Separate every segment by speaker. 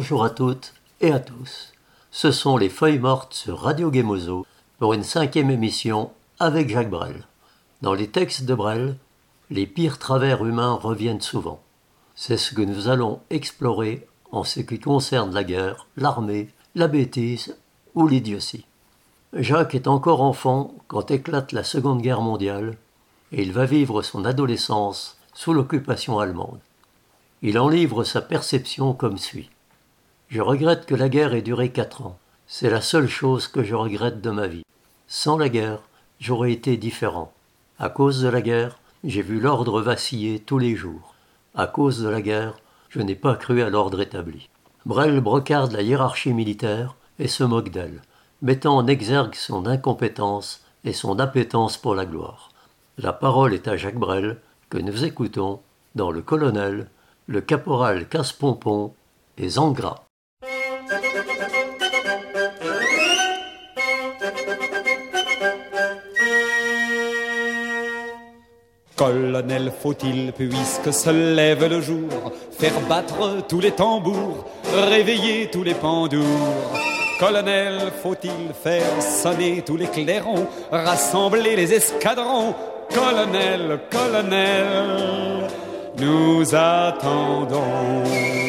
Speaker 1: Bonjour à toutes et à tous. Ce sont les Feuilles mortes sur Radio Gemozo pour une 5e émission avec Jacques Brel. Dans les textes de Brel, les pires travers humains reviennent souvent. C'est ce que nous allons explorer en ce qui concerne la guerre, l'armée, la bêtise ou l'idiotie. Jacques est encore enfant quand éclate la Seconde Guerre mondiale et il va vivre son adolescence sous l'occupation allemande. Il en livre sa perception comme suit. « Je regrette que la guerre ait duré 4 ans. C'est la seule chose que je regrette de ma vie. Sans la guerre, j'aurais été différent. À cause de la guerre, j'ai vu l'ordre vaciller tous les jours. À cause de la guerre, je n'ai pas cru à l'ordre établi. » Brel brocarde la hiérarchie militaire et se moque d'elle, mettant en exergue son incompétence et son appétence pour la gloire. La parole est à Jacques Brel, que nous écoutons dans Le Colonel, le caporal Casse-Pompon et Zangras.
Speaker 2: Colonel, faut-il, puisque se lève le jour, faire battre tous les tambours, réveiller tous les pendours? Colonel, faut-il faire sonner tous les clairons, rassembler les escadrons? Colonel, colonel, nous attendons.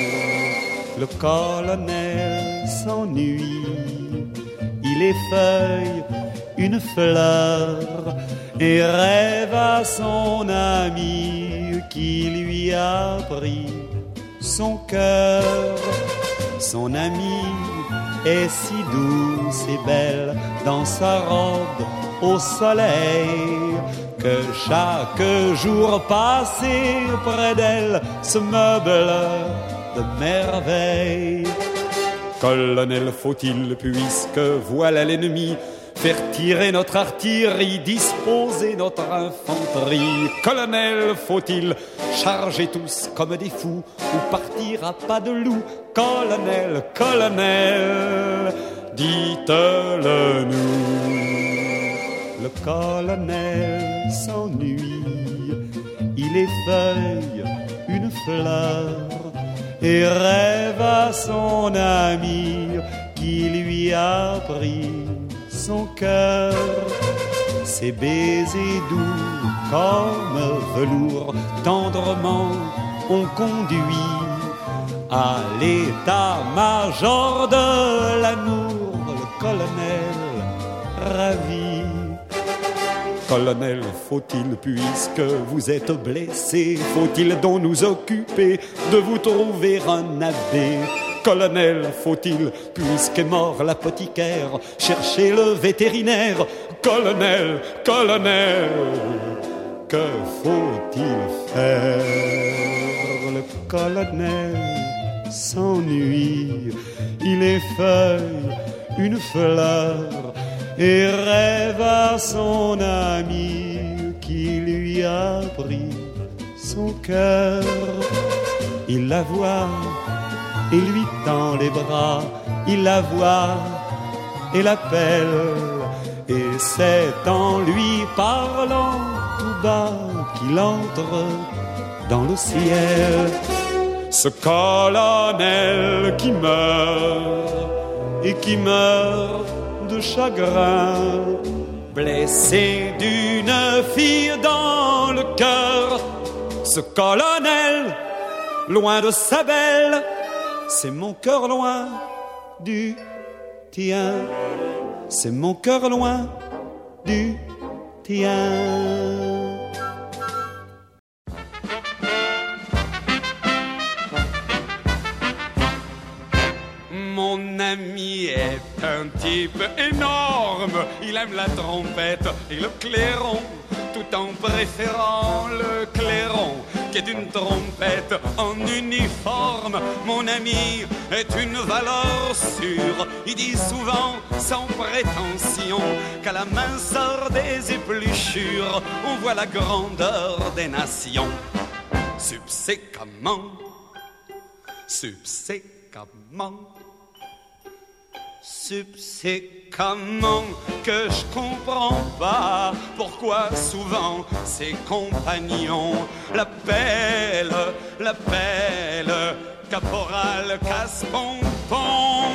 Speaker 2: Le colonel s'ennuie, il effeuille une fleur et rêve à son ami qui lui a pris son cœur. Son ami est si douce et belle dans sa robe au soleil que chaque jour passé près d'elle se meuble de merveille. Colonel, faut-il, puisque voilà l'ennemi, faire tirer notre artillerie, disposer notre infanterie? Colonel, faut-il charger tous comme des fous ou partir à pas de loup? Colonel, colonel, dites-le nous. Le colonel s'ennuie, il effeuille une fleur et rêve à son ami qui lui a pris son cœur. Ses baisers doux comme velours tendrement ont conduit à l'état-major de l'amour. Le colonel ravi. Colonel, faut-il, puisque vous êtes blessé, faut-il donc nous occuper de vous trouver un abbé? Colonel, faut-il, puisqu'est mort l'apothicaire, chercher le vétérinaire? Colonel, colonel, que faut-il faire? Le colonel s'ennuie, il effeuille une fleur et rêve à son ami qui lui a pris son cœur. Il la voit et lui tend les bras, il la voit et l'appelle, et c'est en lui parlant tout bas qu'il entre dans le ciel. Ce colonel qui meurt et qui meurt de chagrin, blessé d'une fille dans le cœur. Ce colonel, loin de sa belle, c'est mon cœur loin du tien. C'est mon cœur loin du tien. Mon ami est un type énorme. Il aime la trompette et le clairon, tout en préférant le clairon, qui est une trompette en uniforme. Mon ami est une valeur sûre. Il dit souvent, sans prétention, qu'à la minceur des épluchures, on voit la grandeur des nations. Subséquemment, subséquemment que je comprends pas pourquoi souvent ses compagnons l'appellent caporal casse-pompon.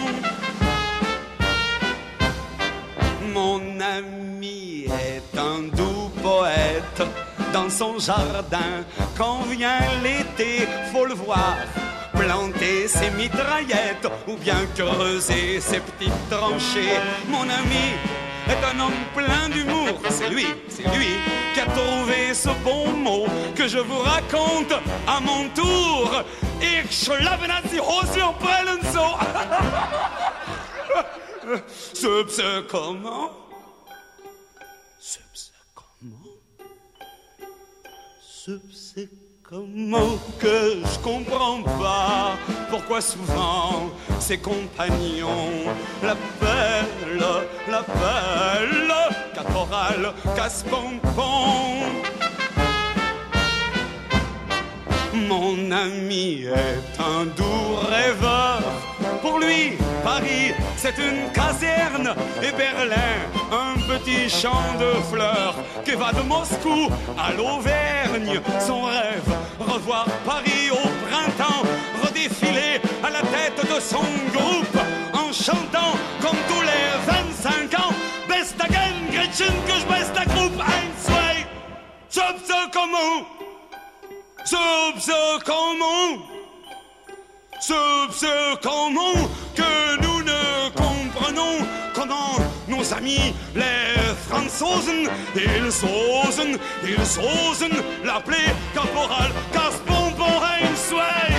Speaker 2: Mon ami est un doux poète. Dans son jardin, quand vient l'été, faut le voir planter ses mitraillettes ou bien creuser ses petites tranchées. Mon ami est un homme plein d'humour. C'est lui qui a trouvé ce bon mot que je vous raconte à mon tour. Ich schlafe die Hose und prellen so. Ce comment? C'est comment que je comprends pas pourquoi souvent ses compagnons l'appellent caporal casse-pompon. Mon ami est un doux rêveur. Pour lui, Paris, c'est une caserne et Berlin, un petit champ de fleurs qui va de Moscou à l'Auvergne. Son rêve, revoir Paris au printemps, redéfiler à la tête de son groupe en chantant comme tous les 25 ans. Best again, Gretchen, que je baisse la groupe. Ein, zwei, comment? Comment que nous ne comprenons comment nos amis les Franzosen, ils osen l'appeler caporal casse-pompon. Ein, zwei.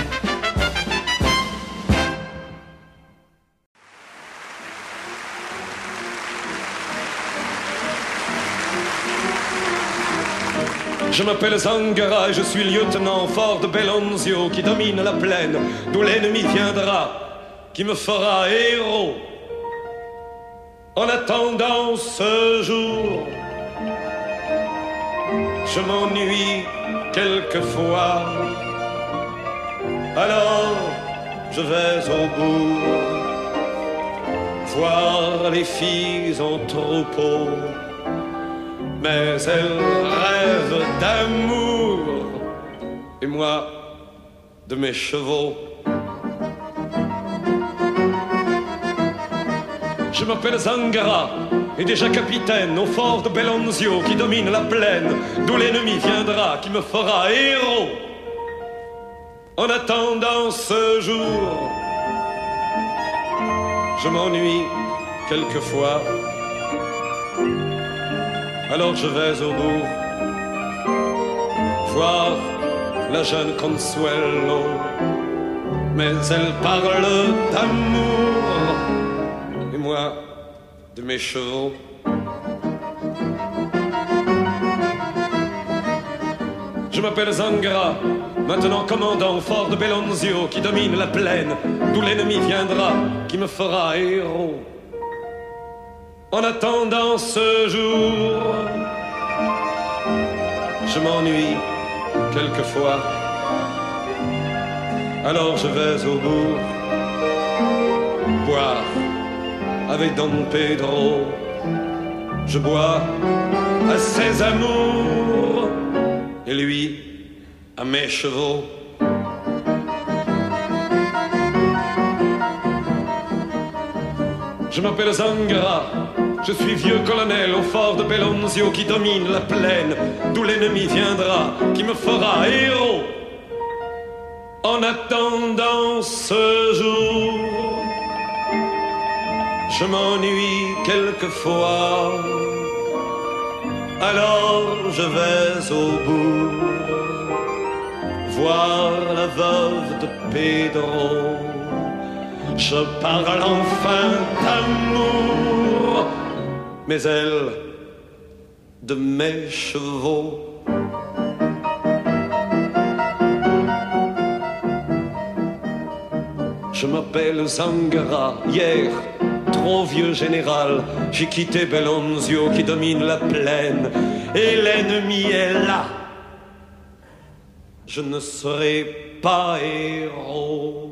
Speaker 3: Je m'appelle Zangara et je suis lieutenant fort de Belonzio qui domine la plaine d'où l'ennemi viendra, qui me fera héros. En attendant ce jour, je m'ennuie quelquefois. Alors je vais au bourg voir les filles en troupeau. Mais elles rêvent d'amour et moi de mes chevaux. Je m'appelle Zangara et déjà capitaine au fort de Belonzio qui domine la plaine d'où l'ennemi viendra, qui me fera héros. En attendant ce jour, je m'ennuie quelquefois. Alors je vais au bout voir la jeune Consuelo, mais elle parle d'amour et moi de mes chevaux. Je m'appelle Zangara, maintenant commandant au fort de Belonzio qui domine la plaine d'où l'ennemi viendra, qui me fera héros. En attendant ce jour, je m'ennuie quelquefois. Alors je vais au bourg boire avec Don Pedro. Je bois à ses amours et lui à mes chevaux. Je m'appelle Zangara, je suis vieux colonel au fort de Belonzio qui domine la plaine d'où l'ennemi viendra, qui me fera héros. En attendant ce jour, je m'ennuie quelquefois. Alors je vais au bout voir la veuve de Pedro. Je parle enfin d'amour, mais elle de mes chevaux. Je m'appelle Zangara, hier, trop vieux général, j'ai quitté Belonzio qui domine la plaine, et l'ennemi est là. Je ne serai pas héros.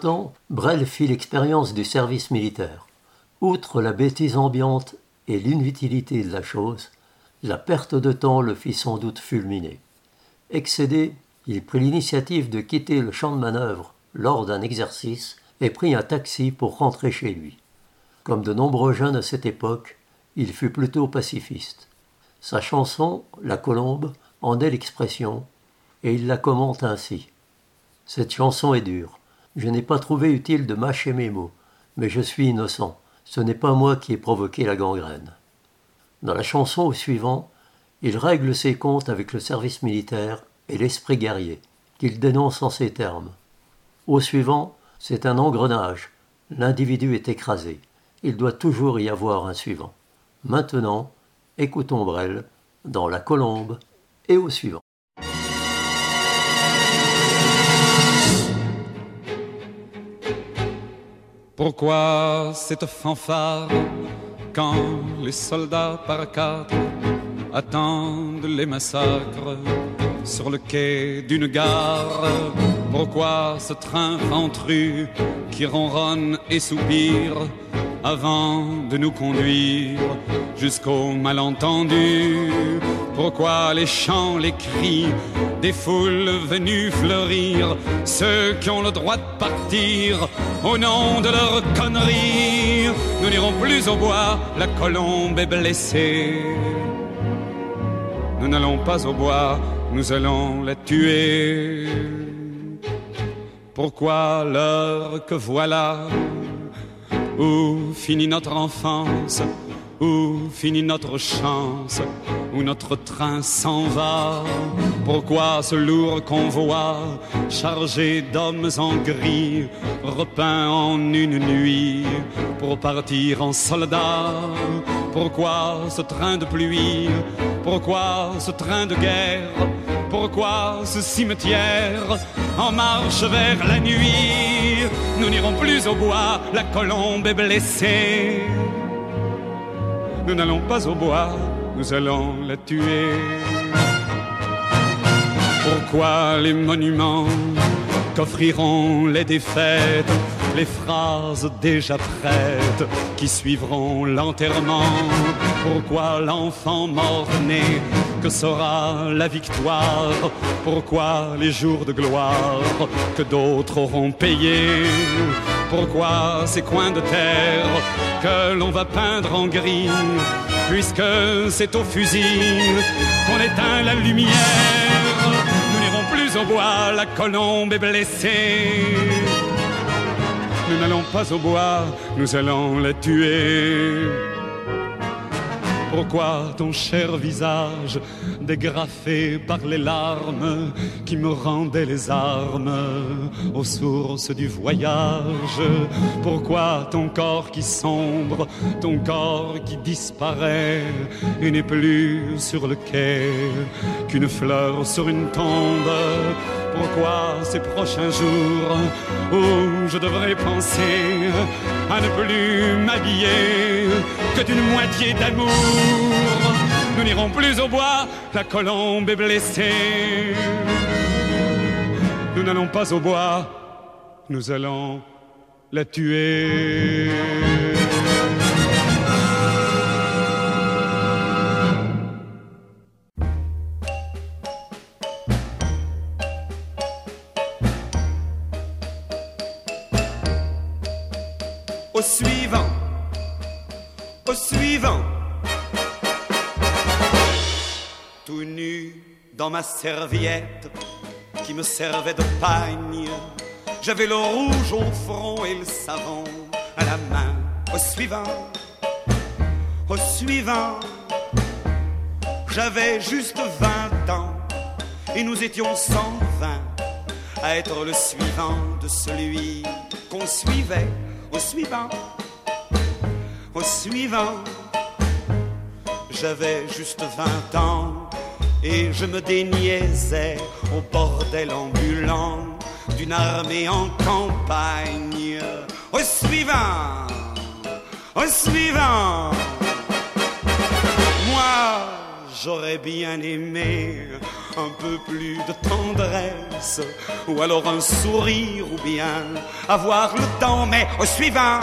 Speaker 1: temps, Brel fit l'expérience du service militaire. Outre la bêtise ambiante et l'inutilité de la chose, la perte de temps le fit sans doute fulminer. Excédé, il prit l'initiative de quitter le champ de manœuvre lors d'un exercice et prit un taxi pour rentrer chez lui. Comme de nombreux jeunes à cette époque, il fut plutôt pacifiste. Sa chanson, La Colombe, en est l'expression, et il la commente ainsi. « Cette chanson est dure. Je n'ai pas trouvé utile de mâcher mes mots, mais je suis innocent. Ce n'est pas moi qui ai provoqué la gangrène. » Dans la chanson au suivant, il règle ses comptes avec le service militaire et l'esprit guerrier, qu'il dénonce en ces termes. Au suivant, c'est un engrenage. L'individu est écrasé. Il doit toujours y avoir un suivant. Maintenant, écoutons Brel dans La Colombe et au suivant.
Speaker 2: Pourquoi cette fanfare quand les soldats par quatre attendent les massacres sur le quai d'une gare? Pourquoi ce train ventru qui ronronne et soupire avant de nous conduire jusqu'au malentendu? Pourquoi les chants, les cris des foules venues fleurir, ceux qui ont le droit de partir au nom de leur connerie? Nous n'irons plus au bois, la colombe est blessée. Nous n'allons pas au bois, nous allons la tuer. Pourquoi l'heure que voilà, où finit notre enfance, où finit notre chance, où notre train s'en va? Pourquoi ce lourd convoi chargé d'hommes en gris, repeints en une nuit pour partir en soldats? Pourquoi ce train de pluie? Pourquoi ce train de guerre? Pourquoi ce cimetière en marche vers la nuit? Nous n'irons plus au bois, la colombe est blessée. Nous n'allons pas au bois, nous allons la tuer. Pourquoi les monuments qu'offriront les défaites, les phrases déjà prêtes qui suivront l'enterrement? Pourquoi l'enfant mort-né que sera la victoire? Pourquoi les jours de gloire que d'autres auront payés? Pourquoi ces coins de terre que l'on va peindre en gris, puisque c'est au fusil qu'on éteint la lumière? Nous n'irons plus au bois, la colombe est blessée. Nous n'allons pas au bois, nous allons la tuer. Pourquoi ton cher visage dégrafé par les larmes qui me rendaient les armes aux sources du voyage? Pourquoi ton corps qui sombre, ton corps qui disparaît et n'est plus sur le quai qu'une fleur sur une tombe? Pourquoi ces prochains jours où je devrais penser à ne plus m'habiller que d'une moitié d'amour? Nous n'irons plus au bois, la colombe est blessée. Nous n'allons pas au bois, nous allons la tuer.
Speaker 4: Au suivant, au suivant. Tout nu dans ma serviette qui me servait de pagne, j'avais le rouge au front et le savon à la main. Au suivant, au suivant. J'avais juste 20 ans et nous étions 120 à être le suivant de celui qu'on suivait. Au suivant, au suivant. J'avais juste 20 ans et je me déniaisais au bordel ambulant d'une armée en campagne. Au suivant, au suivant. Moi, j'aurais bien aimé un peu plus de tendresse, ou alors un sourire, ou bien avoir le temps. Mais au suivant,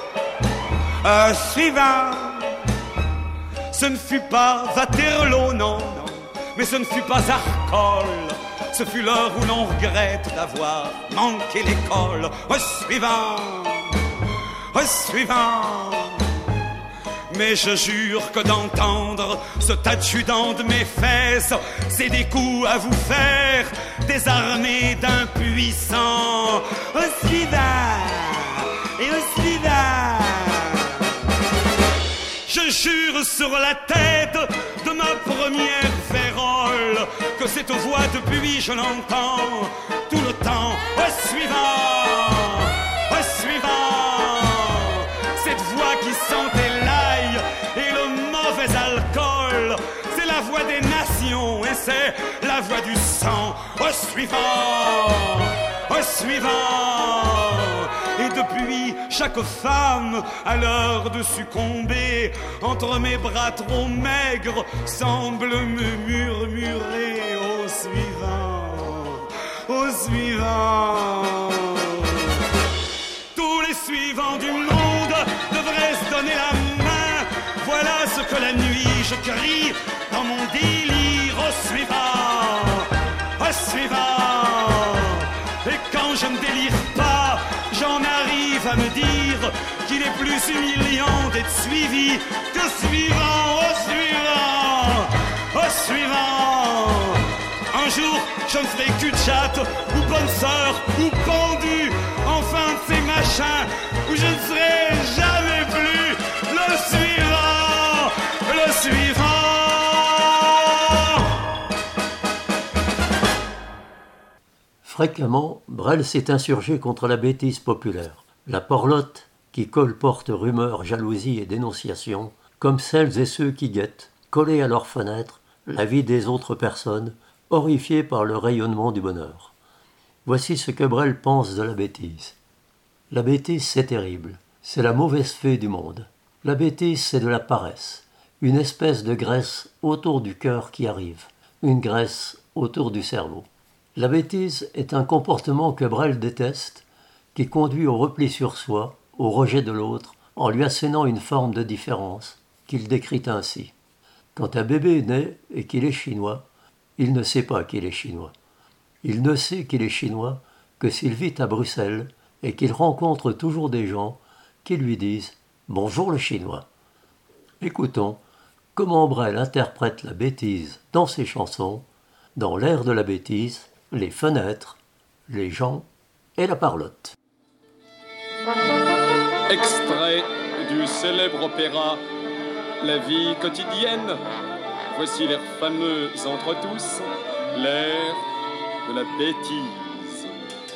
Speaker 4: ce ne fut pas Waterloo, non, non, mais ce ne fut pas Arcole. Ce fut l'heure où l'on regrette d'avoir manqué l'école. Au suivant, mais je jure que d'entendre ce adjudant de mes fesses, c'est des coups à vous faire, des armées d'impuissants. Au suivant, et au suivant. Je jure sur la tête de ma première vérole que cette voix depuis je l'entends tout le temps. Au suivant, cette voix qui sentait l'ail et le mauvais alcool, c'est la voix des nations et c'est la voix du sang. Au suivant, et depuis chaque femme à l'heure de succomber entre mes bras trop maigres semble me murmurer au suivant. Tous les suivants du monde devraient se donner la main. Voilà ce que la nuit je crie dans mon délire. Au suivant. Et quand je ne délire pas, j'en arrive à me dire qu'il est plus humiliant d'être suivi que suivant. Au suivant. Un jour, je ne serai cul de chatte, ou bonne sœur, ou pendu, enfin de ces machins, où je ne serai jamais plus le suivant.
Speaker 1: Fréquemment, Brel s'est insurgé contre la bêtise populaire, la porlotte qui colporte rumeurs, jalousies et dénonciations, comme celles et ceux qui guettent, collés à leurs fenêtres, la vie des autres personnes, horrifiés par le rayonnement du bonheur. Voici ce que Brel pense de la bêtise. La bêtise, c'est terrible. C'est la mauvaise fée du monde. La bêtise, c'est de la paresse. Une espèce de graisse autour du cœur qui arrive. Une graisse autour du cerveau. La bêtise est un comportement que Brel déteste, qui conduit au repli sur soi, au rejet de l'autre, en lui assénant une forme de différence, qu'il décrit ainsi. Quand un bébé est né et qu'il est chinois, il ne sait pas qu'il est chinois. Il ne sait qu'il est chinois que s'il vit à Bruxelles et qu'il rencontre toujours des gens qui lui disent « Bonjour le chinois ». Écoutons comment Brel interprète la bêtise dans ses chansons, dans l'ère de la bêtise, les fenêtres, les gens et la parlotte.
Speaker 3: Extrait du célèbre opéra La vie quotidienne. Voici l'air fameux entre tous, l'air de la bêtise.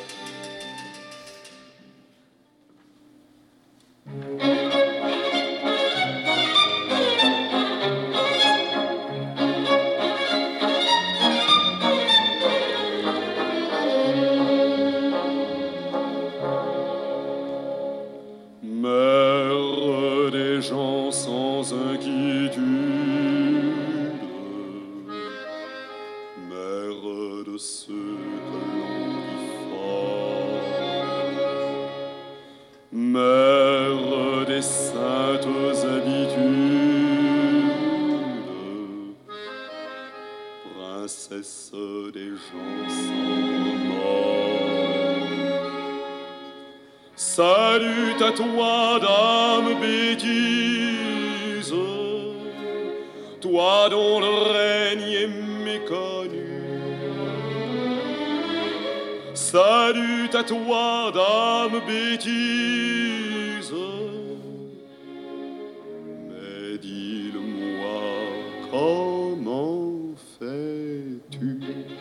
Speaker 3: Mère des gens sans inquiétude, mère de ceux que l'on dit forts, mère des saintes habitudes, princesse des gens sans mort. Salut à toi, dame bêtise, toi dont le règne est méconnu. Salut à toi, dame bêtise, mais dis-le-moi, comment fais-tu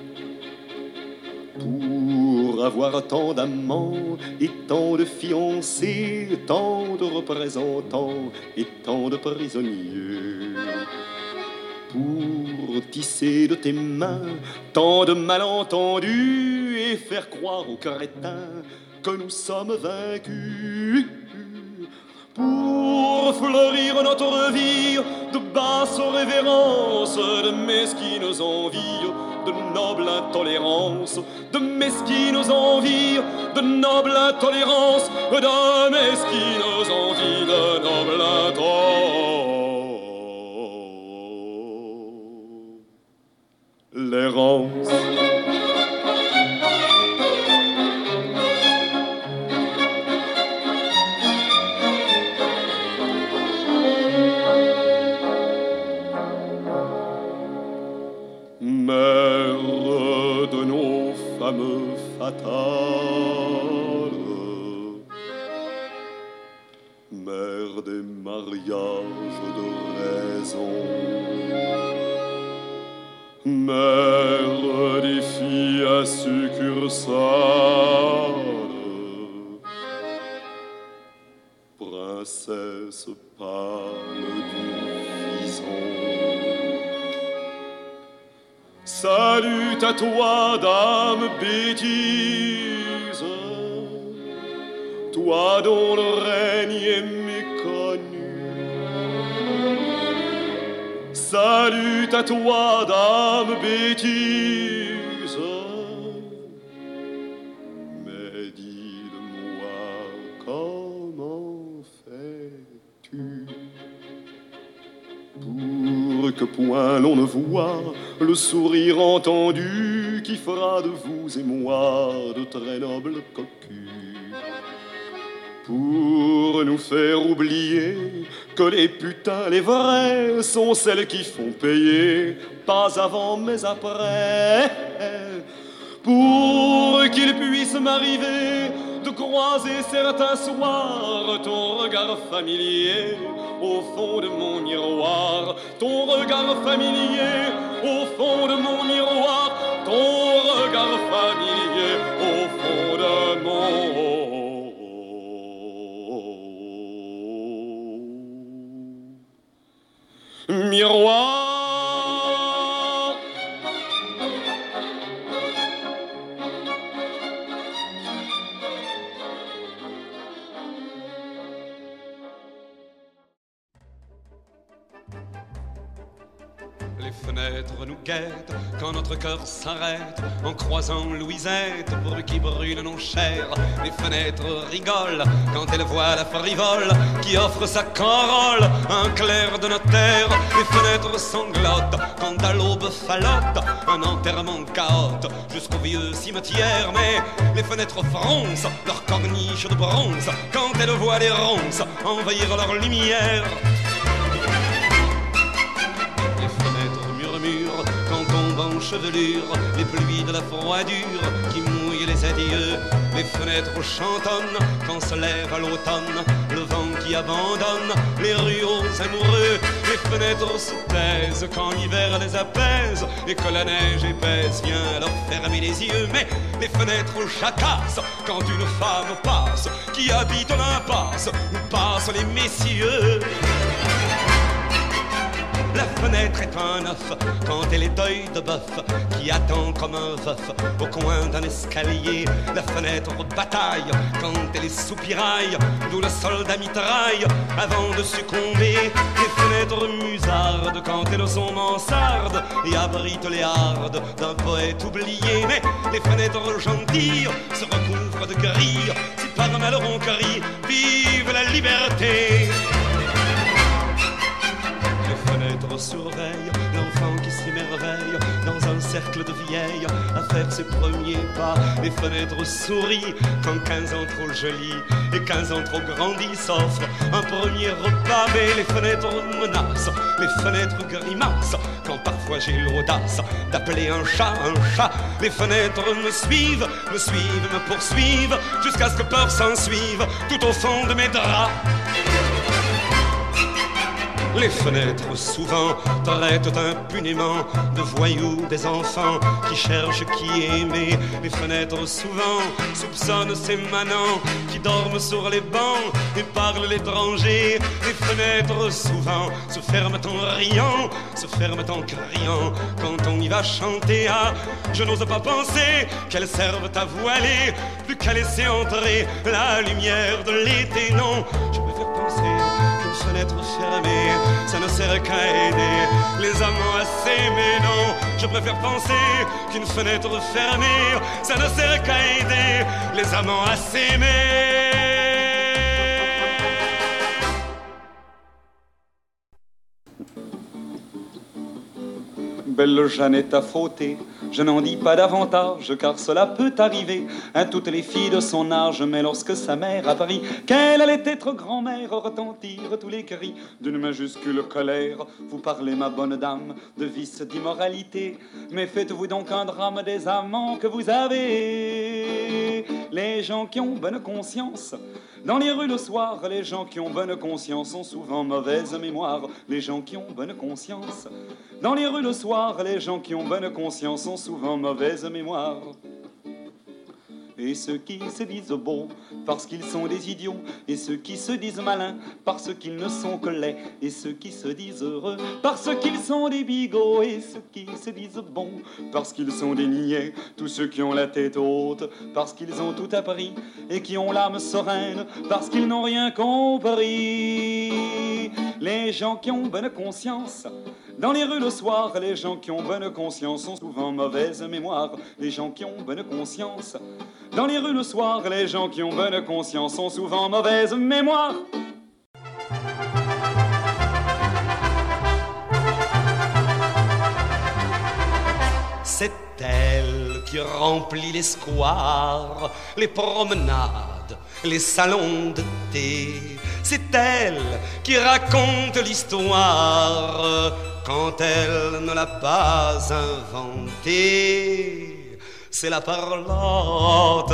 Speaker 3: pour avoir tant d'amants et tant de fiancés, tant de représentants et tant de prisonniers, pour tisser de tes mains tant de malentendus et faire croire aux crétins que nous sommes vaincus, Pour fleurir notre vie de basses révérences, de mesquines envies, de noble intolérance, de mesquines envies, de noble intolérance, de mesquines envies, de noble intolérance. Mère de nos fameux fatales, mère des mariages de raison, mère des filles à succursale, princesse pâle du Fison. Salut à toi, dame bêtise, toi dont le règne est méconnu. Salut à toi, dame bêtise, mais dis-le-moi, comment fais-tu pour que point l'on ne voit le sourire entendu qui fera de vous et moi de très nobles cocus, pour nous faire oublier que les putains, les vrais, sont celles qui font payer, pas avant mais après, pour qu'il puisse m'arriver de croiser certains soirs ton regard familier au fond de mon miroir, ton regard familier au fond de mon miroir, ton regard familier au fond de mon miroir.
Speaker 2: Les fenêtres nous guettent quand notre cœur s'arrête en croisant Louisette pour qui brûlent nos chairs. Les fenêtres rigolent quand elles voient la frivole qui offre sa corolle à un clerc de notaire. Les fenêtres sanglotent quand à l'aube fallotte un enterrement chaote jusqu'au vieux cimetière. Mais les fenêtres froncent leur corniche de bronze quand elles voient les ronces envahir leur lumière. Quand tombent en chevelure les pluies de la froidure qui mouillent les adieux. Les fenêtres chantonnent quand se lève à l'automne le vent qui abandonne les rues aux amoureux. Les fenêtres se taisent quand l'hiver les apaise et que la neige épaisse vient leur fermer les yeux. Mais les fenêtres jacassent quand une femme passe qui habite l'impasse où passent les messieurs. La fenêtre est un œuf quand elle est d'œil de bœuf qui attend comme un veuf au coin d'un escalier. La fenêtre bataille quand elle est soupiraille d'où le soldat mitraille avant de succomber. Les fenêtres musardent quand elles sont mansardes et abritent les hardes d'un poète oublié. Mais les fenêtres gentilles se recouvrent de gris si par malronquerie vive la liberté. Surveille l'enfant qui s'émerveille dans un cercle de vieilles à faire ses premiers pas. Les fenêtres sourient quand 15 ans trop jolis et 15 ans trop grandis s'offrent un premier repas. Mais les fenêtres menacent, les fenêtres grimacent quand parfois j'ai l'audace d'appeler un chat un chat. Les fenêtres me suivent, me poursuivent jusqu'à ce que peur s'ensuive tout au fond de mes draps. Les fenêtres souvent traitent impunément de voyous des enfants qui cherchent qui aimer. Les fenêtres souvent soupçonnent ces manants qui dorment sur les bancs et parlent l'étranger. Les fenêtres souvent se ferment en riant, se ferment en criant quand on y va chanter. Ah, je n'ose pas penser qu'elles servent à voiler plus qu'à laisser entrer la lumière de l'été. Non, je préfère penser
Speaker 4: penser qu'une fenêtre fermée, ça ne sert qu'à aider les amants à s'aimer. Non, je préfère penser qu'une fenêtre fermée, ça ne sert qu'à aider les amants à s'aimer.
Speaker 5: Belle Jeannette a fauté, je n'en dis pas davantage, car cela peut arriver à toutes les filles de son âge. Mais lorsque sa mère apprit qu'elle allait être grand-mère, retentirent tous les cris d'une majuscule colère. Vous parlez, ma bonne dame, de vice, d'immoralité, mais faites-vous donc un drame des amants que vous avez. Les gens qui ont bonne conscience dans les rues le soir, les gens qui ont bonne conscience ont souvent mauvaise mémoire. Les gens qui ont bonne conscience dans les rues le soir, les gens qui ont bonne conscience ont souvent mauvaise mémoire. Et ceux qui se disent beaux parce qu'ils sont des idiots, et ceux qui se disent malins parce qu'ils ne sont que laids, et ceux qui se disent heureux parce qu'ils sont des bigots, et ceux qui se disent bons parce qu'ils sont des niais, tous ceux qui ont la tête haute parce qu'ils ont tout appris, et qui ont l'âme sereine parce qu'ils n'ont rien compris. Les gens qui ont bonne conscience dans les rues le soir, les gens qui ont bonne conscience ont souvent mauvaise mémoire. Les gens qui ont bonne conscience dans les rues le soir, les gens qui ont bonne conscience ont souvent mauvaise mémoire.
Speaker 4: C'est elle qui remplit les squares, les promenades, les salons de thé. C'est elle qui raconte l'histoire quand elle ne l'a pas inventée. C'est la parlante,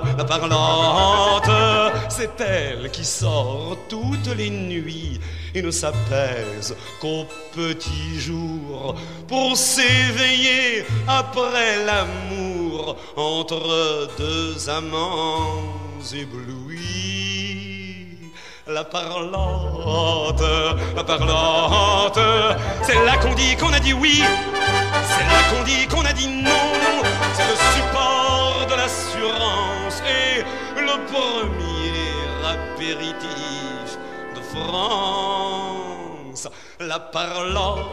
Speaker 4: c'est elle qui sort toutes les nuits et ne s'apaise qu'au petit jour pour s'éveiller après l'amour entre deux amants éblouis. La parlante, c'est là qu'on dit qu'on a dit oui, c'est là qu'on dit qu'on a dit non. C'est le support de l'assurance et le premier apéritif de France. La parlante,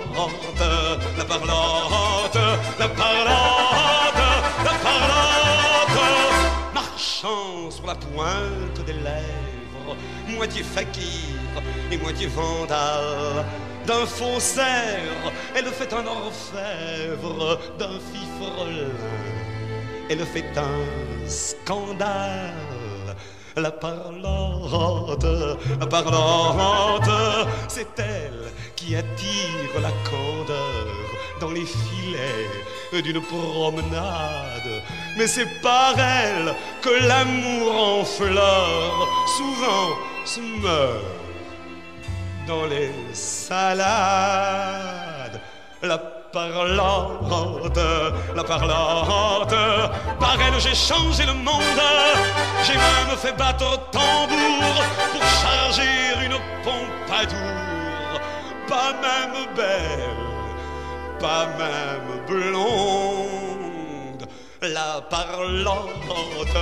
Speaker 4: marchant sur la pointe des lèvres, moitié fakir et moitié vandale. D'un faussaire, elle fait un orfèvre, d'un fifrelin, elle fait un scandale. La parlante, c'est elle qui attire la candeur dans les filets d'une promenade. Mais c'est par elle que l'amour en fleurs souvent se meurt dans les salades. La parlante, par elle j'ai changé le monde. J'ai même fait battre tambour pour charger une Pompadour. Pas même belle, pas même blonde. La parlante,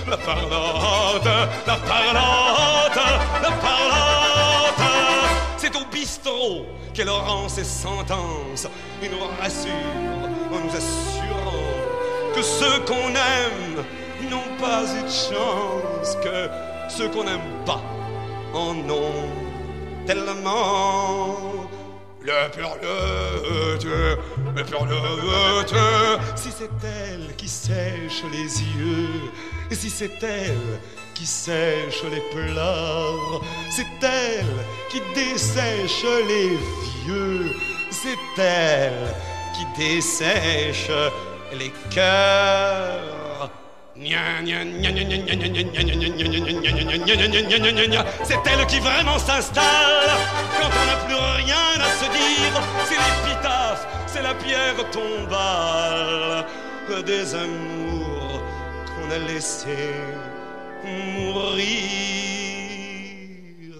Speaker 4: c'est au bistrot qu'elle rend ses sentences et nous rassure en nous assurant que ceux qu'on aime n'ont pas eu de chance, que ceux qu'on n'aime pas en ont tellement. La perlette, si c'est elle qui sèche les yeux, et si c'est elle qui sèche les pleurs, c'est elle qui dessèche les vieux, c'est elle qui dessèche les cœurs. C'est elle qui vraiment s'installe quand on n'a plus rien à se dire. C'est l'épitaphe, c'est la pierre tombale des amours qu'on a laissés mourir.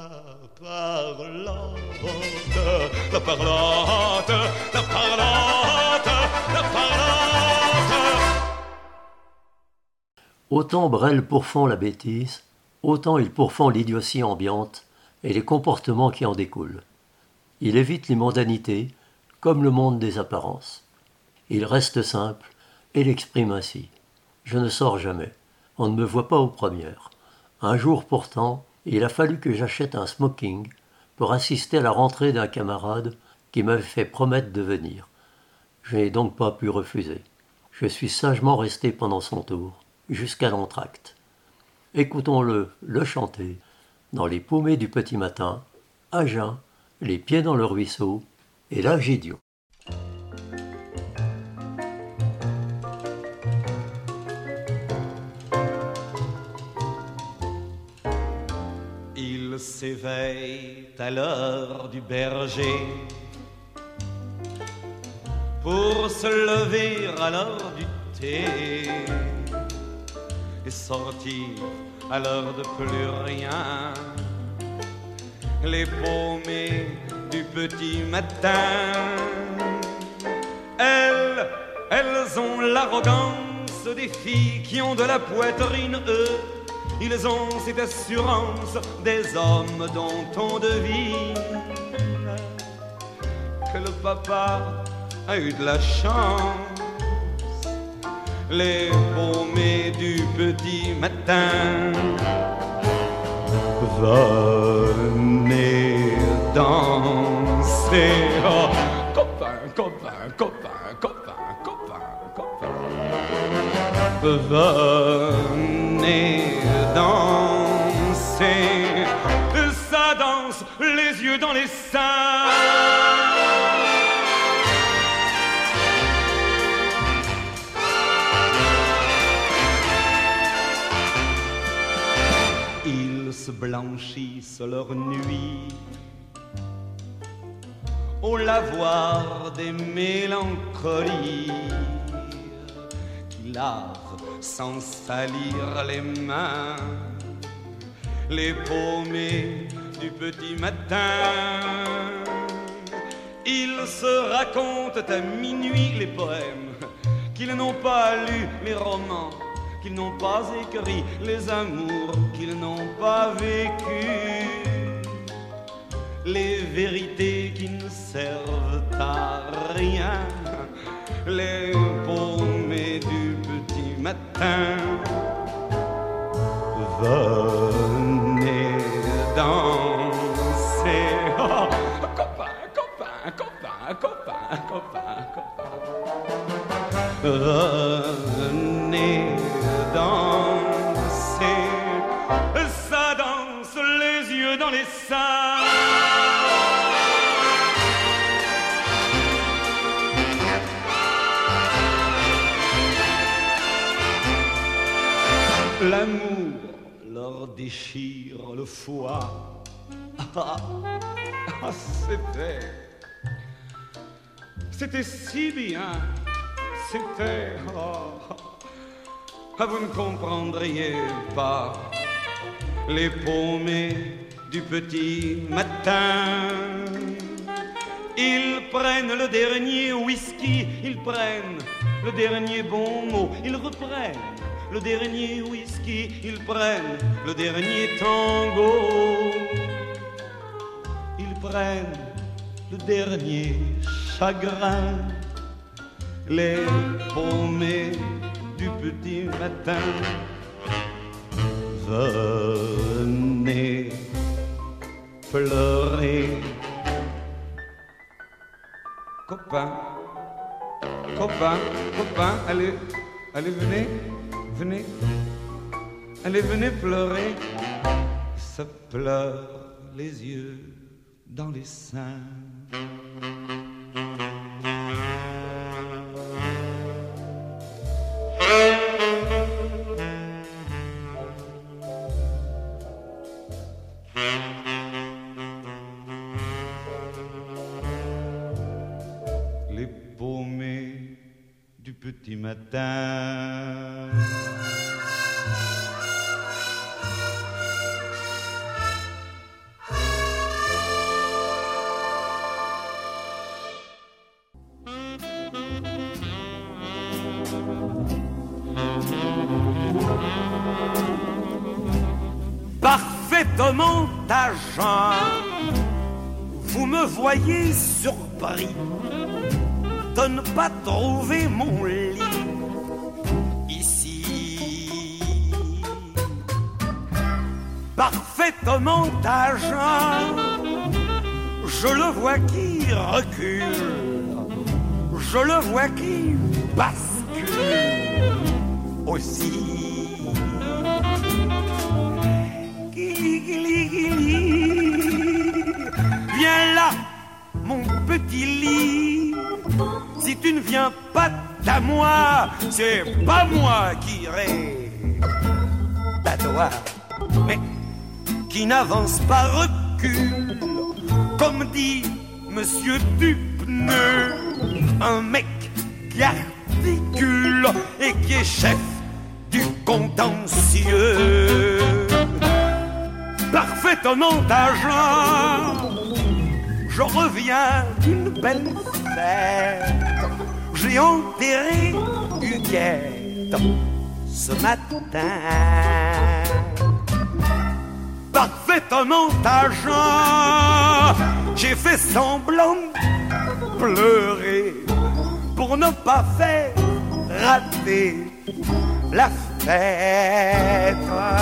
Speaker 4: La parlante.
Speaker 1: Autant Brel pourfend la bêtise, autant il pourfend l'idiotie ambiante et les comportements qui en découlent. Il évite les mondanités, comme le monde des apparences. Il reste simple et l'exprime ainsi. Je ne sors jamais. On ne me voit pas aux premières. Un jour pourtant, il a fallu que j'achète un smoking pour assister à la rentrée d'un camarade qui m'avait fait promettre de venir. Je n'ai donc pas pu refuser. Je suis sagement resté pendant son tour, jusqu'à l'entracte. Écoutons-le chanter, dans les paumées du petit matin, à jeun, les pieds dans le ruisseau, et là Gidio.
Speaker 4: Il s'éveille à l'heure du berger pour se lever à l'heure du thé et sortir à l'heure de plus rien. Les paumées du petit matin, elles ont l'arrogance des filles qui ont de la poitrine, eux. Ils ont cette assurance des hommes dont on devine que le papa a eu de la chance. Les paumées du petit matin, venez danser. Oh, copain, copain, copain, copain, copain, copain. Venez danser. Ça danse, les yeux dans les seins. Ils se blanchissent leur nuit au lavoir des mélancolies qui lavent sans salir les mains. Les paumées du petit matin, ils se racontent à minuit les poèmes qu'ils n'ont pas lus, les romans qu'ils n'ont pas écrits, les amours qu'ils n'ont pas vécus, les vérités qui ne servent à rien, les paumées du petit matin. Venez danser. Oh, copain, copain, copain, copain, copain, copain. Venez danser. Ça danse, les yeux dans les seins. L'amour leur déchire le foie. C'était si bien. C'était. Vous ne comprendriez pas les paumées du petit matin. Ils prennent le dernier whisky, ils prennent le dernier bon mot, ils reprennent le dernier whisky, ils prennent le dernier tango, ils prennent le dernier chagrin, les paumées du petit matin. Venez pleurer, copain, copain, copain, allez, allez, venez. Venez, allez, venez pleurer. Ça pleure les yeux dans les seins. Les paumées du petit matin. Parfaitement à jeun, vous me voyez surpris de ne pas trouver mon lit ici. Parfaitement à jeun, je le vois qui recule, je le vois qui bascule aussi. Viens là, mon petit lit. Si tu ne viens pas à moi, c'est pas moi qui irai à toi, mais qui n'avance pas recule, comme dit Monsieur Dupneux, un mec qui articule et qui est chef du contentieux. Parfaitement à jeun, je reviens d'une belle fête. J'ai enterré Huguette ce matin. Parfaitement à jeun, j'ai fait semblant de pleurer pour ne pas faire rater la fête.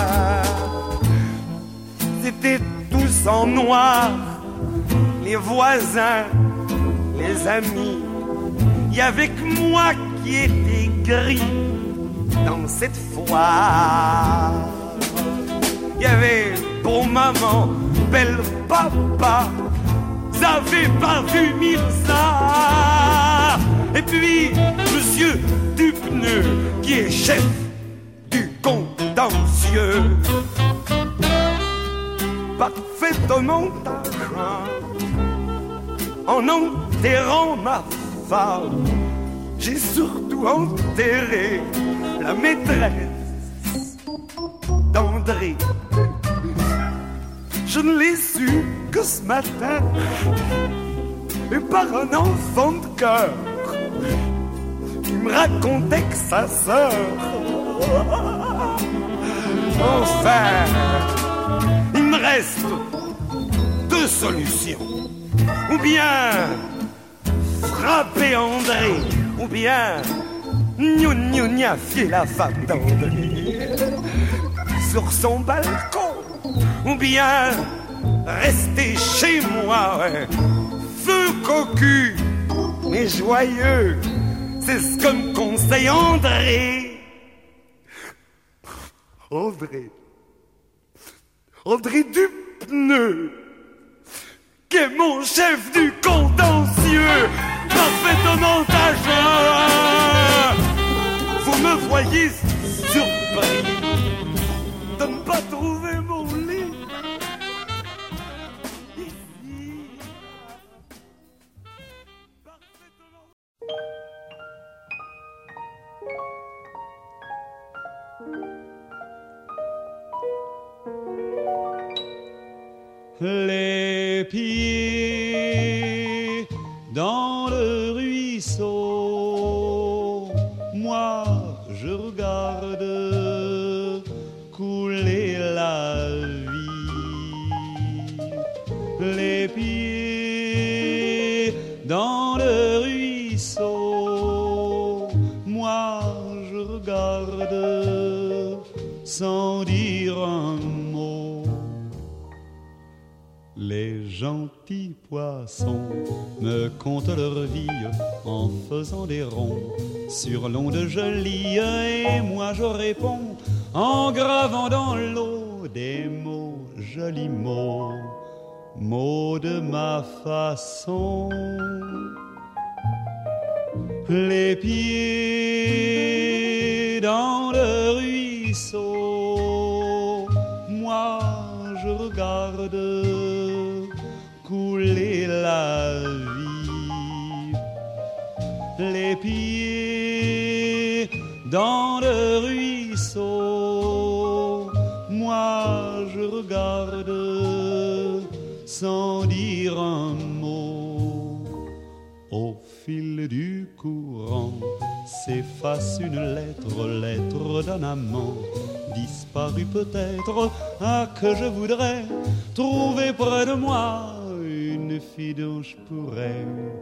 Speaker 4: C'était tous en noir, les voisins, les amis. Il y avait que moi qui étais gris dans cette foire. Il y avait pour maman, belle papa, vous avez pas vu mille ça. Et puis Monsieur Dupneux qui est chef du contentieux. Parfaitement à jeun, en enterrant ma femme, j'ai surtout enterré la maîtresse d'André. Je ne l'ai su que ce matin, et par un enfant de cœur qui me racontait que sa sœur. Enfin, il me reste deux solutions. Ou bien frapper André, ou bien gnafier la femme d'André sur son balcon, ou bien rester chez moi, feu cocu mais joyeux. C'est ce que me conseille André. André Dupneux, qui est mon chef du contentieux. Parfaitement à jeun, vous me voyez surpris de ne pas trouver mon lit ici.
Speaker 5: Les pieds dans le ruisseau, moi je regarde couler la vie. Les pieds dans le ruisseau, moi je regarde sans dire un mot. Les gentils poissons me content leur vie en faisant des ronds sur l'onde jolie, et moi je réponds en gravant dans l'eau des mots, jolis mots, mots de ma façon. Les pieds dans le ruisseau, moi je regarde couler la vie. Les pieds dans le ruisseau, moi je regarde sans dire un mot. Au fil du courant s'efface une lettre, lettre d'un amant disparu peut-être, ah que je voudrais trouver près de moi une fille dont je pourrais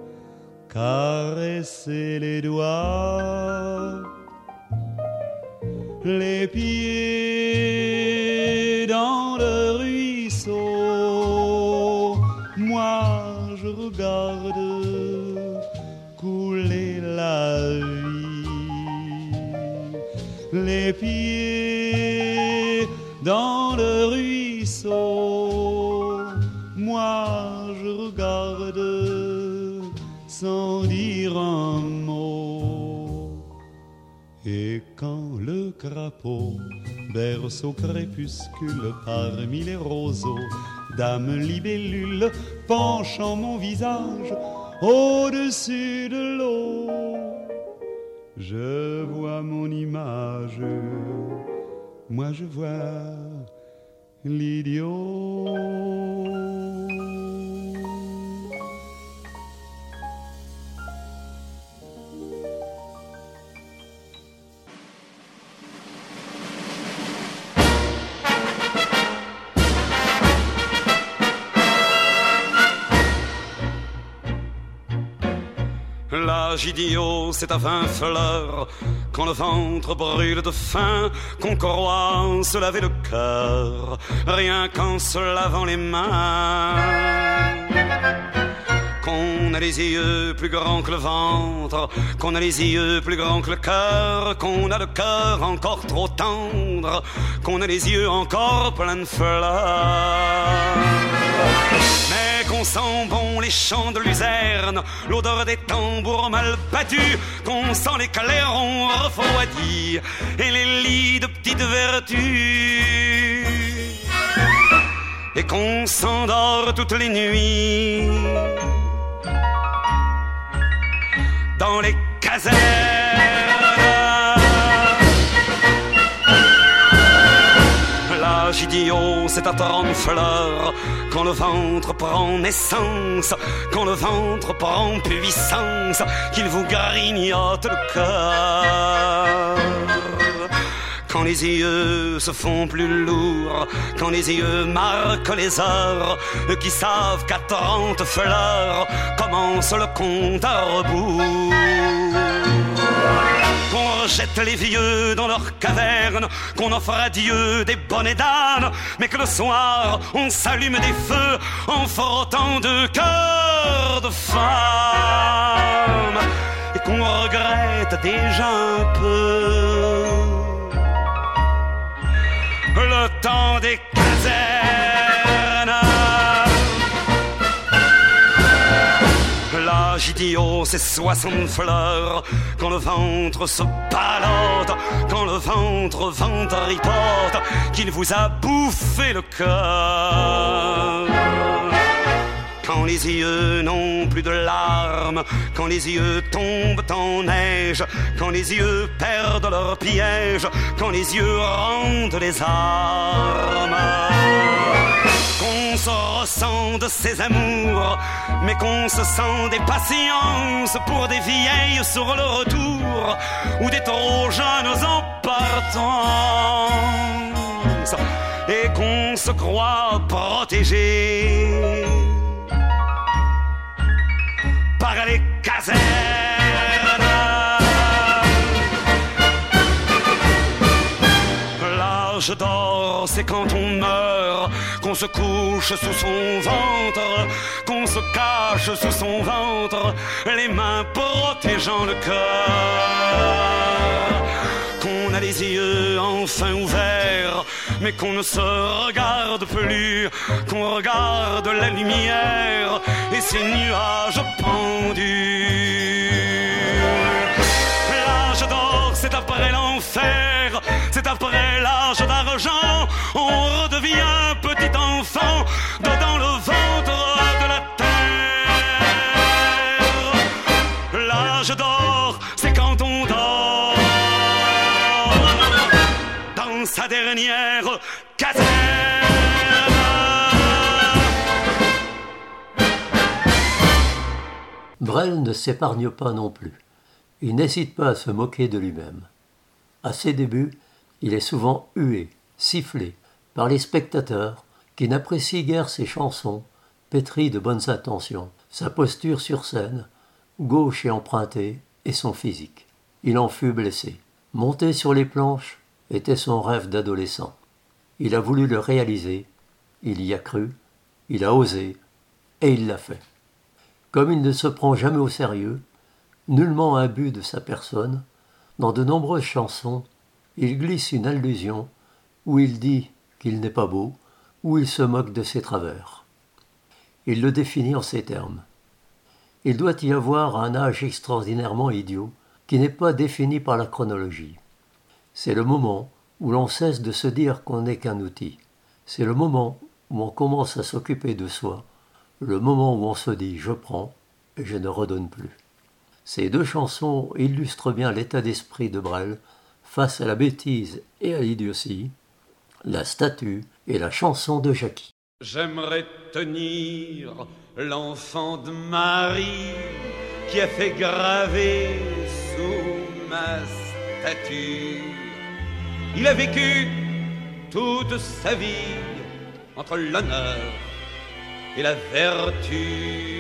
Speaker 5: caresser les doigts, les pieds dans le ruisseau. Moi je regarde couler la vie, les pieds dans le ruisseau. Moi je regarde sans dire un mot. Et quand le crapaud berce au crépuscule parmi les roseaux, dame libellule penchant mon visage au-dessus de l'eau, je vois mon image, moi je vois l'idiot.
Speaker 4: L'âge idiot, c'est à 20 fleurs, quand le ventre brûle de faim, qu'on croit se laver le cœur, rien qu'en se lavant les mains. Qu'on a les yeux plus grands que le ventre, qu'on a les yeux plus grands que le cœur, qu'on a le cœur encore trop tendre, qu'on a les yeux encore pleins de fleurs. Mais qu'on sent bon les chants de luzerne, l'odeur des tambours mal battus, qu'on sent les clairons refroidis et les lits de petites vertus, et qu'on s'endort toutes les nuits dans les casernes. L'âge idiot, c'est à 30 fleurs, quand le ventre prend naissance, quand le ventre prend puissance, qu'il vous grignote le cœur. Quand les yeux se font plus lourds, quand les yeux marquent les heures, eux qui savent qu'à 30 fleurs commence le compte à rebours. Qu'on rejette les vieux dans leurs cavernes, qu'on offre à Dieu des bonnets d'âne, mais que le soir on s'allume des feux en frottant deux cœurs de femme, et qu'on regrette déjà un peu le temps des casernes. L'âge idiot, c'est 60 fleurs, quand le ventre se ballotte, quand le ventre ventripote, qu'il vous a bouffé le cœur. Quand les yeux n'ont plus de larmes, quand les yeux tombent en neige, quand les yeux perdent leur piège, quand les yeux rendent les armes, qu'on se ressent de ses amours, mais qu'on se sent des patiences pour des vieilles sur le retour, ou des trop jeunes en partance, et qu'on se croit protégé par les casernes. L'âge d'or, c'est quand on meurt, qu'on se couche sous son ventre, qu'on se cache sous son ventre, les mains protégeant le cœur. Qu'on a les yeux enfin ouverts, mais qu'on ne se regarde plus, qu'on regarde la lumière et ses nuages pendus. L'âge d'or, c'est après l'enfer, c'est après l'âge d'argent, on redevient petit enfant dans le ventre de la terre. L'âge d'or, c'est quand on dort dans sa dernière caserne.
Speaker 1: Brel ne s'épargne pas non plus. Il n'hésite pas à se moquer de lui-même. À ses débuts, Il est souvent hué, sifflé, par les spectateurs qui n'apprécient guère ses chansons, pétries de bonnes intentions, sa posture sur scène, gauche et empruntée, et son physique. Il en fut blessé. Monter sur les planches était son rêve d'adolescent. Il a voulu le réaliser, il y a cru, il a osé, et il l'a fait. Comme il ne se prend jamais au sérieux, nullement imbu de sa personne, dans de nombreuses chansons, il glisse une allusion où il dit qu'il n'est pas beau, où il se moque de ses travers. Il le définit en ces termes. Il doit y avoir un âge extraordinairement idiot qui n'est pas défini par la chronologie. C'est le moment où l'on cesse de se dire qu'on n'est qu'un outil. C'est le moment où on commence à s'occuper de soi, le moment où on se dit « je prends et je ne redonne plus ». Ces deux chansons illustrent bien l'état d'esprit de Brel face à la bêtise et à l'idiotie, la statue et la chanson de Jackie.
Speaker 4: J'aimerais tenir l'enfant de Marie qui a fait graver sous ma statue. Il a vécu toute sa vie entre l'honneur et la vertu.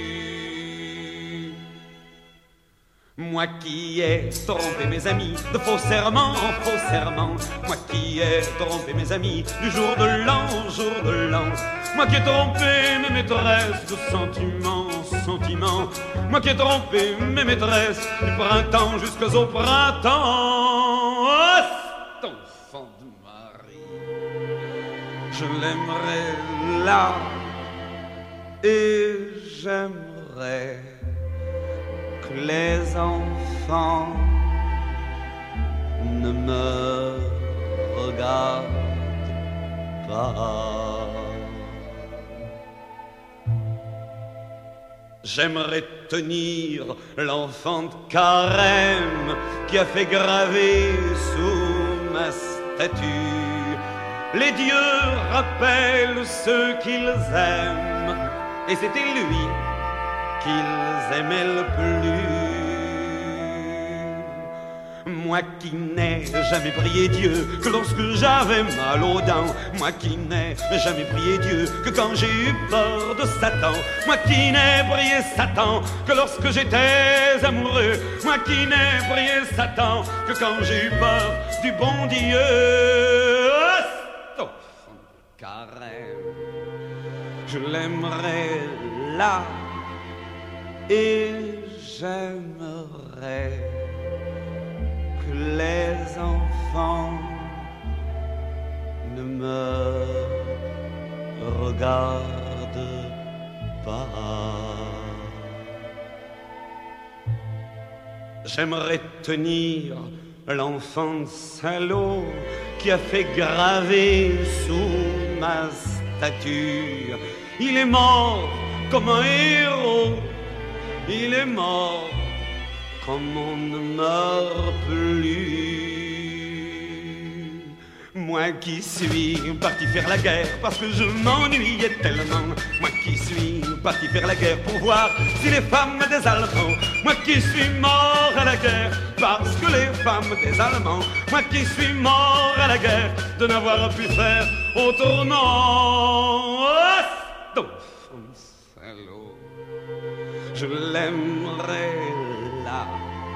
Speaker 4: Moi qui ai trompé mes amis de faux serments en faux serments, moi qui ai trompé mes amis du jour de l'an au jour de l'an, moi qui ai trompé mes maîtresses de sentiment en sentiment, moi qui ai trompé mes maîtresses du printemps jusqu'au printemps. Oh, cet enfant de Marie, je l'aimerais là et j'aimerais que les enfants ne me regardent pas. J'aimerais tenir l'enfant de Carême qui a fait graver sous ma statue. Les dieux rappellent ceux qu'ils aiment, et c'était lui qu'ils aimaient le plus. Moi qui n'ai jamais prié Dieu que lorsque j'avais mal aux dents, moi qui n'ai jamais prié Dieu que quand j'ai eu peur de Satan, moi qui n'ai prié Satan que lorsque j'étais amoureux, moi qui n'ai prié Satan que quand j'ai eu peur du bon Dieu. Oh, Carême, je l'aimerais là et j'aimerais que les enfants ne me regardent pas. J'aimerais tenir l'enfant de Saint-Lô qui a fait graver sous ma statue. Il est mort comme un héros, il est mort comme on ne meurt plus. Moi qui suis parti faire la guerre parce que je m'ennuyais tellement, moi qui suis parti faire la guerre pour voir si les femmes des Allemands, moi qui suis mort à la guerre parce que les femmes des Allemands, moi qui suis mort à la guerre de n'avoir pu faire autrement. Oh, salaud, je l'aimerais là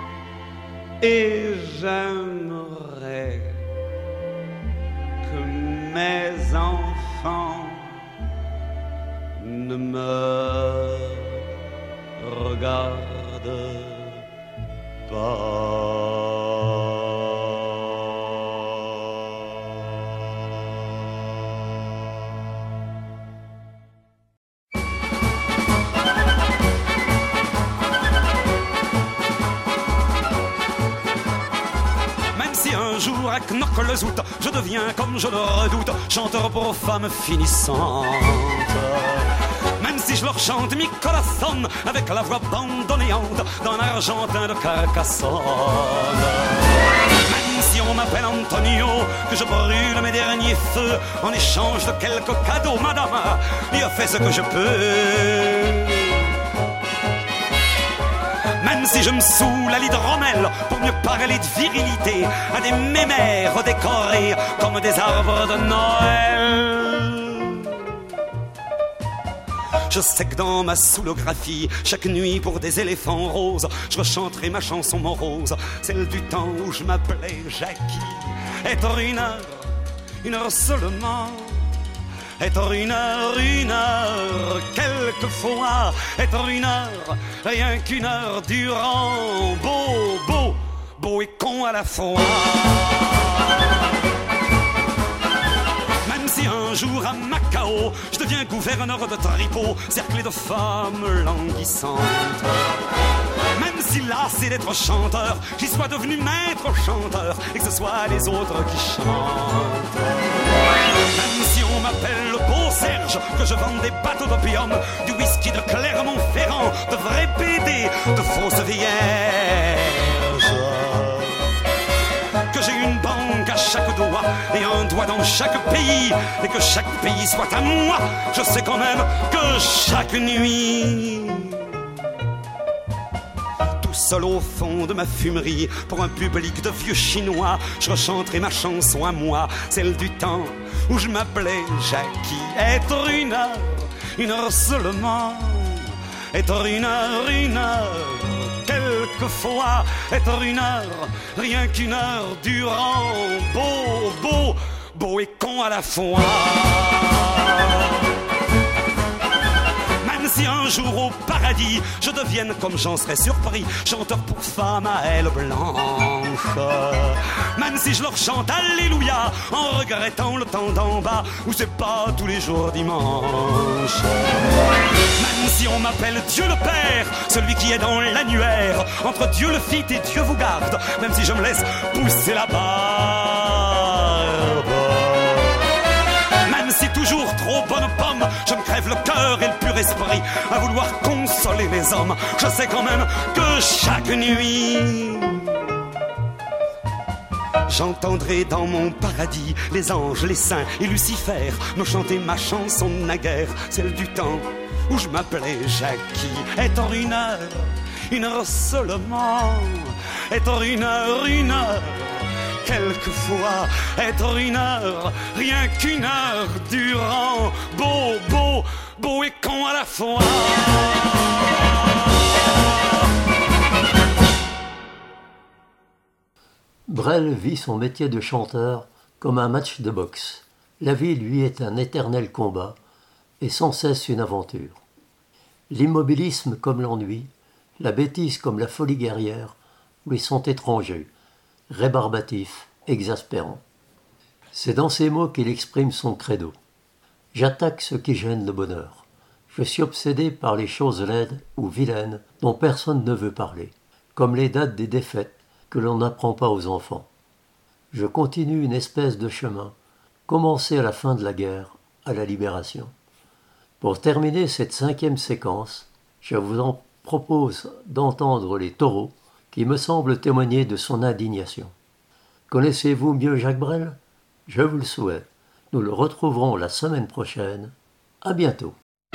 Speaker 4: et j'aimerais que mes enfants ne me regardent pas. À Knock-le-Zout, je deviens comme je le redoute, chanteur pour femmes finissantes. Même si je leur chante mi corazon avec la voix bandonnéante d'un argentin de Carcassonne. Même si on m'appelle Antonio, que je brûle mes derniers feux en échange de quelques cadeaux, madame, il a fait ce que je peux. Même Même si je me saoule à l'hydromel pour mieux parler de virilité à des mémères décorés comme des arbres de Noël. Je sais que dans ma soulographie, chaque nuit pour des éléphants roses, je rechanterai ma chanson morose, celle du temps où je m'appelais Jackie. Être une heure seulement. Être une heure, quelquefois. Être une heure, rien qu'une heure durant. Beau et con à la fois. Même si un jour à Macao, je deviens gouverneur de Tripot, cerclé de femmes languissantes. Même si lassé d'être chanteur, j'y sois devenu maître chanteur et que ce soit les autres qui chantent. Même si on m'appelle le beau Serge, que je vende des bateaux d'opium, du whisky de Clermont-Ferrand, de vrais PD, de fausses vierges. Que j'ai une banque à chaque doigt et un doigt dans chaque pays, et que chaque pays soit à moi, je sais quand même que chaque nuit, tout seul au fond de ma fumerie, pour un public de vieux chinois, je rechanterai ma chanson à moi, celle du temps où je m'appelais Jackie. Être une heure seulement. Être une heure, quelquefois. Être une heure, rien qu'une heure durant. Beau et con à la fois. Même si un jour au paradis je devienne, comme j'en serais surpris, chanteur pour femmes à ailes blanches. Même si je leur chante Alléluia en regrettant le temps d'en bas où c'est pas tous les jours dimanche. Même si on m'appelle Dieu le Père, celui qui est dans l'annuaire entre Dieu le Fit et Dieu vous garde, même si je me laisse pousser la barbe. Même si toujours trop bonne pomme, je me crève le cœur et le pur esprit à vouloir consoler les hommes, je sais quand même que chaque nuit j'entendrai dans mon paradis les anges, les saints et Lucifer me chanter ma chanson de naguère, celle du temps où je m'appelais Jackie. Être une heure seulement. Être une heure, quelquefois. Être une heure, rien qu'une heure durant. Beau et con à la fois.
Speaker 1: Brel vit son métier de chanteur comme un match de boxe. La vie, lui, est un éternel combat et sans cesse une aventure. L'immobilisme comme l'ennui, la bêtise comme la folie guerrière lui sont étrangers, rébarbatifs, exaspérants. C'est dans ces mots qu'il exprime son credo. J'attaque ce qui gêne le bonheur. Je suis obsédé par les choses laides ou vilaines dont personne ne veut parler, comme les dates des défaites que l'on n'apprend pas aux enfants. Je continue une espèce de chemin, commencé à la fin de la guerre, à la libération. Pour terminer cette 5e séquence, je vous en propose d'entendre les taureaux qui me semblent témoigner de son indignation. Connaissez-vous mieux Jacques Brel ? Je vous le souhaite. Nous le retrouverons la semaine prochaine. À bientôt.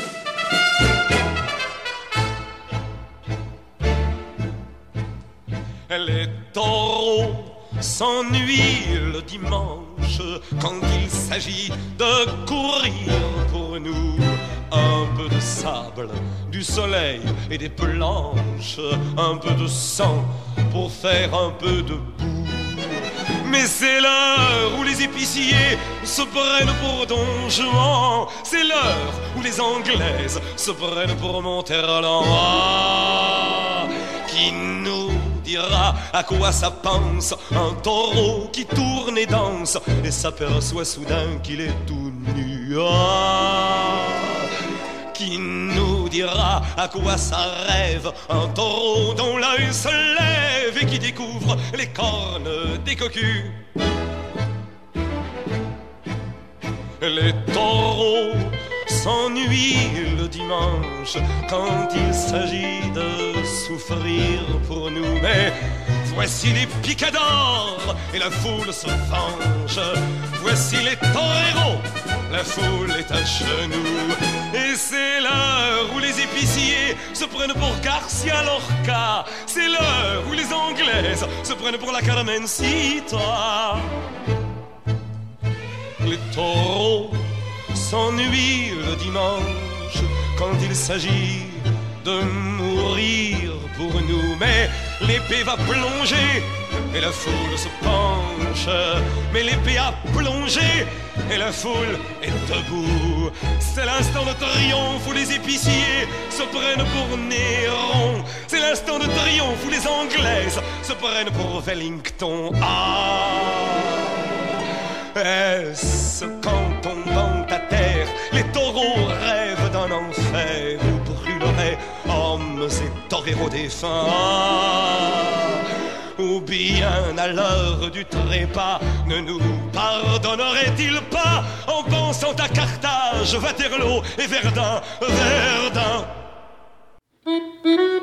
Speaker 3: Les taureaux s'ennuient le dimanche quand il s'agit de courir pour nous. Un peu de sable, du soleil et des planches, un peu de sang pour faire un peu de boue. Mais c'est l'heure où les épiciers se prennent pour Don Juan. C'est l'heure où les Anglaises se prennent pour Monterland. Ah, qui nous dira à quoi ça pense un taureau qui tourne et danse et s'aperçoit soudain qu'il est tout nu. Ah, qui nous dira à quoi ça rêve un taureau dont l'œil se lève et qui découvre les cornes des cocus. Les taureaux s'ennuient le dimanche quand il s'agit de souffrir pour nous. Mais voici les picadors et la foule se venge. Voici les toreros, la foule est à genoux. Et c'est l'heure où les épiciers se prennent pour Garcia Lorca. C'est l'heure où les Anglaises se prennent pour la Carmencita. Les taureaux s'ennuient le dimanche quand il s'agit de mourir pour nous. Mais l'épée va plonger et la foule se penche. Mais l'épée a plongé et la foule est debout. C'est l'instant de triomphe où les épiciers se prennent pour Néron. C'est l'instant de triomphe où les Anglaises se prennent pour Wellington. Est-ce qu'en tombant à terre, les taureaux rêvent d'un enfer où brûleraient hommes et toreros défunts? Ou bien à l'heure du trépas, ne nous pardonnerait-il pas en pensant à Carthage, Waterloo et Verdun, Verdun?